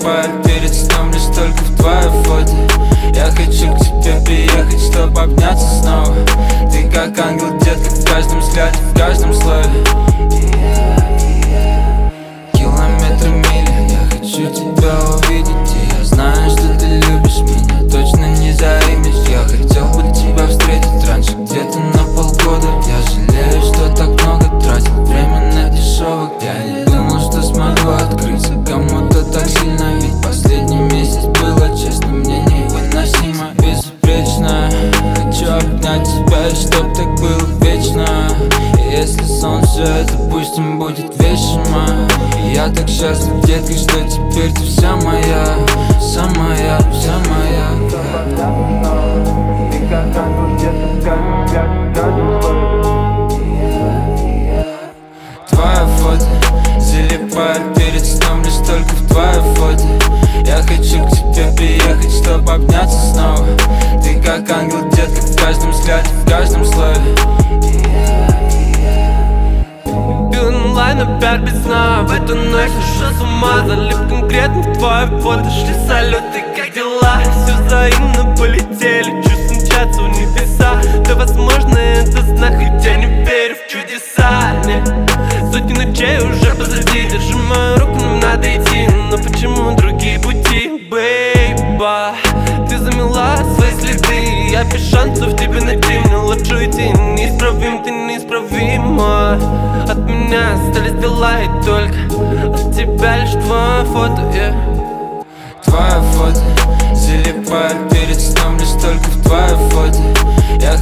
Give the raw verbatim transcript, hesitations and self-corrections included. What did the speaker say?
Залипаю перед сном лишь только в твоей фото. Я хочу к тебе приехать, чтобы обняться снова. Ты как ангел, детка, в каждом взгляде, в каждом слове. Километры, мили, я хочу тебя увидеть. И я знаю, что ты любишь меня, точно не за имидж. Я хотел бы тебя встретить раньше, где-то на полгода. Я жалею, что так много тратил время на дешевок. Я не думал, что смогу открыться кому-то так сильно. Ведь последний месяц было, честно, мне невыносимо. Безупречно, хочу обнять тебя, и чтоб так было вечно. И если сон все это, пусть им будет вещимо. И я так счастлив, детка, что теперь ты вся моя. Вся моя, вся моя. Ты как ангел, детка, в каждом взгляде, в каждом слове. Твоя фото, залипаю перед сном лишь только в твоей фото. Я хочу к тебе приехать, чтобы обняться снова. Ты как ангел, детка, в каждом взгляде, в каждом слове. Пил онлайн опять без сна. В эту ночь сошел с ума. Залип конкретно в твое фото. Шли салюты, как дела? Все взаимно полетели. Чувства мчатся в небеса. Да возможно это знак, хотя не верю в чудеса. Не. Сотни ночей уже позади. Держи мою руку, нам надо идти. Но почему другие пути, бейба? Ты замела свои следы. Я без шансов тебе найти. Мне лучше идти. Неисправим, ты неисправима. От меня остались дела и только от тебя лишь твое фото, yeah. Твое фото, залипаю перед сном лишь только в твоей фото. Я